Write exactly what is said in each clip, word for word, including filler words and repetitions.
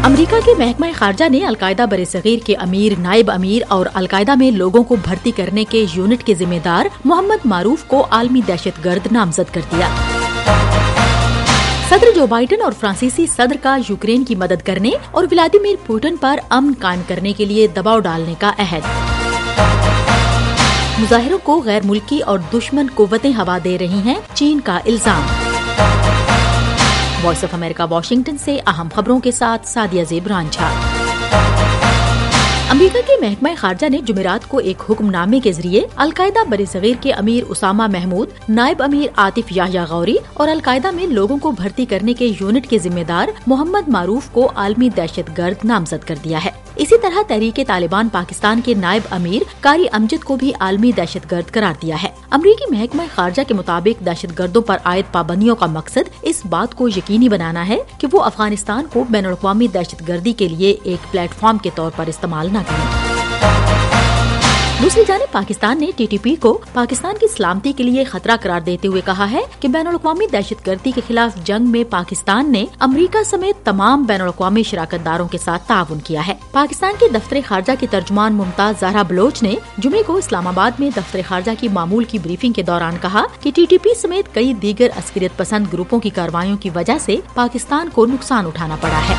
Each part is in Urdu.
امریکہ کے محکمہ خارجہ نے القاعدہ برصغیر کے امیر، نائب امیر اور القاعدہ میں لوگوں کو بھرتی کرنے کے یونٹ کے ذمہ دار محمد معروف کو عالمی دہشت گرد نامزد کر دیا۔ صدر جو بائیڈن اور فرانسیسی صدر کا یوکرین کی مدد کرنے اور ولادیمیر پوٹن پر امن قائم کرنے کے لیے دباؤ ڈالنے کا عہد۔ مظاہروں کو غیر ملکی اور دشمن قوتیں ہوا دے رہی ہیں، چین کا الزام۔ وائس آف امریکہ واشنگٹن سے اہم خبروں کے ساتھ سعدیہ زیب رانجھا۔ امریکہ کے محکمہ خارجہ نے جمعرات کو ایک حکم نامے کے ذریعے القاعدہ برصغیر کے امیر اسامہ محمود، نائب امیر عاطف یحییٰ غوری اور القاعدہ میں لوگوں کو بھرتی کرنے کے یونٹ کے ذمہ دار محمد معروف کو عالمی دہشت گرد نامزد کر دیا ہے۔ اسی طرح تحریک طالبان پاکستان کے نائب امیر قاری امجد کو بھی عالمی دہشت گرد قرار دیا ہے۔ امریکی محکمہ خارجہ کے مطابق دہشت گردوں پر عائد پابندیوں کا مقصد اس بات کو یقینی بنانا ہے کہ وہ افغانستان کو بین الاقوامی دہشت گردی کے لیے ایک پلیٹ فارم کے طور پر استعمال نہ کریں۔ دوسری جانب پاکستان نے ٹی ٹی پی کو پاکستان کی سلامتی کے لیے خطرہ قرار دیتے ہوئے کہا ہے کہ بین الاقوامی دہشت گردی کے خلاف جنگ میں پاکستان نے امریکہ سمیت تمام بین الاقوامی شراکت داروں کے ساتھ تعاون کیا ہے۔ پاکستان کے دفتر خارجہ کی ترجمان ممتاز زہرا بلوچ نے جمعے کو اسلام آباد میں دفتر خارجہ کی معمول کی بریفنگ کے دوران کہا کہ ٹی ٹی پی سمیت کئی دیگر عسکریت پسند گروپوں کی کارروائیوں کی وجہ سے پاکستان کو نقصان اٹھانا پڑا ہے۔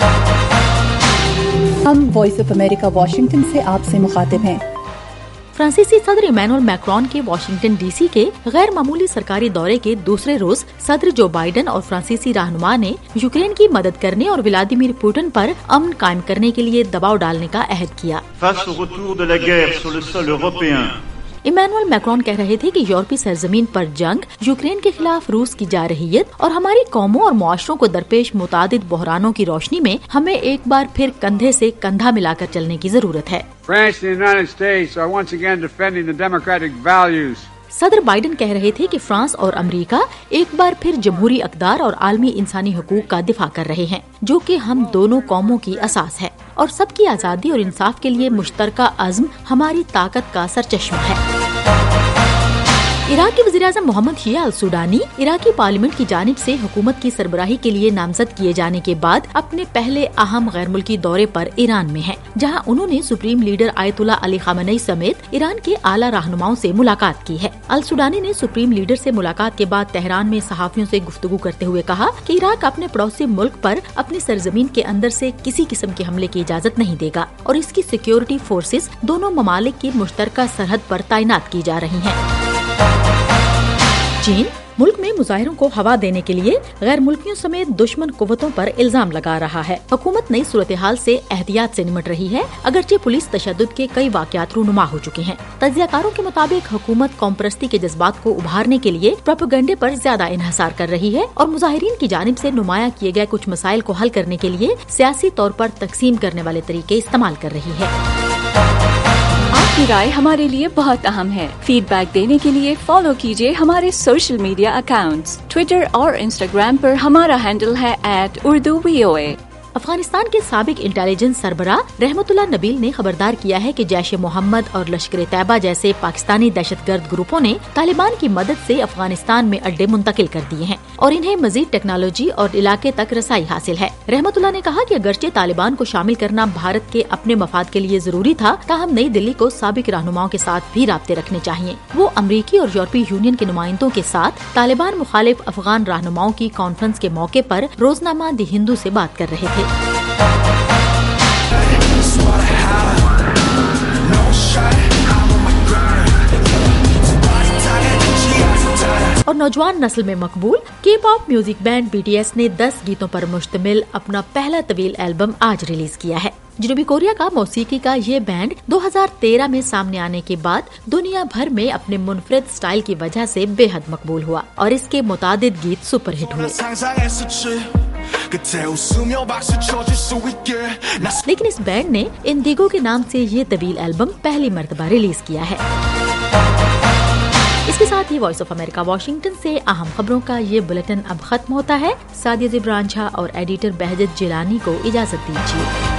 ہم وائس آف امریکہ واشنگٹن سے آپ سے مخاطب ہیں۔ فرانسیسی صدر ایمینول میکرون کے واشنگٹن ڈی سی کے غیر معمولی سرکاری دورے کے دوسرے روز صدر جو بائیڈن اور فرانسیسی رہنما نے یوکرین کی مدد کرنے اور ولادیمیر پوٹن پر امن قائم کرنے کے لیے دباؤ ڈالنے کا عہد کیا۔ ایمینول میکرون کہہ رہے تھے کہ یورپی سرزمین پر جنگ، یوکرین کے خلاف روس کی جارحیت اور ہماری قوموں اور معاشروں کو درپیش متعدد بحرانوں کی روشنی میں ہمیں ایک بار پھر کندھے سے کندھا ملا کر چلنے کی ضرورت ہے۔ صدر بائیڈن کہہ رہے تھے کہ فرانس اور امریکہ ایک بار پھر جمہوری اقدار اور عالمی انسانی حقوق کا دفاع کر رہے ہیں، جو کہ ہم دونوں قوموں کی اساس ہے، اور سب کی آزادی اور انصاف کے لیے مشترکہ عزم ہماری طاقت کا سرچشمہ ہے۔ عراق کے وزیراعظم محمد شیع السودانی عراقی پارلیمنٹ کی جانب سے حکومت کی سربراہی کے لیے نامزد کیے جانے کے بعد اپنے پہلے اہم غیر ملکی دورے پر ایران میں ہیں، جہاں انہوں نے سپریم لیڈر آیت اللہ علی خامنئی سمیت ایران کے اعلیٰ رہنماؤں سے ملاقات کی ہے۔ السودانی نے سپریم لیڈر سے ملاقات کے بعد تہران میں صحافیوں سے گفتگو کرتے ہوئے کہا کہ عراق اپنے پڑوسی ملک پر اپنی سرزمین کے اندر سے کسی قسم کے حملے کی اجازت نہیں دے گا، اور اس کی سیکیورٹی فورسز دونوں ممالک کی مشترکہ سرحد پر تعینات کی جا رہی ہیں۔ چین ملک میں مظاہروں کو ہوا دینے کے لیے غیر ملکیوں سمیت دشمن قوتوں پر الزام لگا رہا ہے۔ حکومت نئی صورتحال سے احتیاط سے نمٹ رہی ہے، اگرچہ پولیس تشدد کے کئی واقعات رونما ہو چکے ہیں۔ تجزیہ کاروں کے مطابق حکومت قوم پرستی کے جذبات کو ابھارنے کے لیے پروپیگنڈے پر زیادہ انحصار کر رہی ہے، اور مظاہرین کی جانب سے نمایاں کیے گئے کچھ مسائل کو حل کرنے کے لیے سیاسی طور پر تقسیم کرنے والے طریقے استعمال کر رہی ہے۔ آپ کی رائے ہمارے لیے بہت اہم ہے۔ فیڈ بیک دینے کے لیے فالو کیجیے ہمارے سوشل میڈیا اکاؤنٹس۔ ٹویٹر اور انسٹاگرام پر ہمارا ہینڈل ہے at Urdu V O A. Afghanistan کے سابق انٹیلیجنس سربراہ رحمت اللہ نبیل نے خبردار کیا ہے کہ جیش محمد اور لشکر طیبہ جیسے پاکستانی دہشت گرد گروپوں نے طالبان کی مدد سے افغانستان میں اڈے منتقل کر دیے ہیں اور انہیں مزید ٹیکنالوجی اور علاقے تک رسائی حاصل ہے۔ رحمت اللہ نے کہا کہ اگرچہ طالبان کو شامل کرنا بھارت کے اپنے مفاد کے لیے ضروری تھا، تاہم نئی دلی کو سابق رہنماؤں کے ساتھ بھی رابطے رکھنے چاہیے۔ وہ امریکی اور یورپی یونین کے نمائندوں کے ساتھ طالبان مخالف افغان رہنماؤں کی کانفرنس کے موقع پر روزنامہ دی ہندو سے بات کر رہے تھے۔ اور نوجوان نسل میں مقبول کے pop music band B T S نے دس گیتوں پر مشتمل اپنا پہلا طویل البم آج ریلیز کیا ہے۔ جنوبی کوریا کا موسیقی کا یہ بینڈ دو ہزار تیرہ میں سامنے آنے کے بعد دنیا بھر میں اپنے منفرد سٹائل کی وجہ سے بے حد مقبول ہوا، اور اس کے متعدد گیت سپر ہٹ ہوئے۔ لیکن اس بینڈ نے اندیگو کے نام سے یہ طویل البم پہلی مرتبہ ریلیز کیا ہے۔ اس کے ساتھ ہی وائس آف امریکہ واشنگٹن سے اہم خبروں کا یہ بلیٹن اب ختم ہوتا ہے۔ سعدیہ زیب رانجھا اور ایڈیٹر بہجت جیلانی کو اجازت دیجیے۔